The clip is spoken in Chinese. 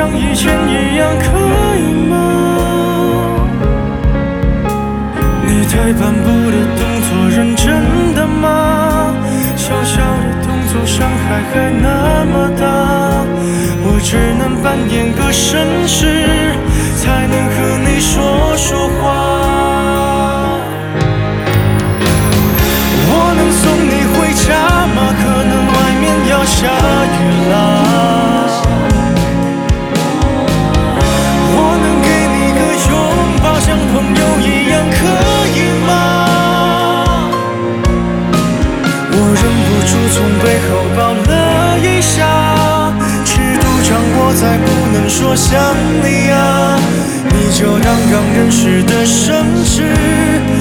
像以前一样，可以吗？你退半步的动作认真的吗？小小的动作伤害还那么大，我只能扮演个绅士，才能和你说说话。我能送你回家吗？可能外面要下雨啦。我能给你个拥抱，像朋友一样，可以吗？我忍不住从背后抱了一下，尺度掌握在不能说想你啊，你就当刚认识的绅士。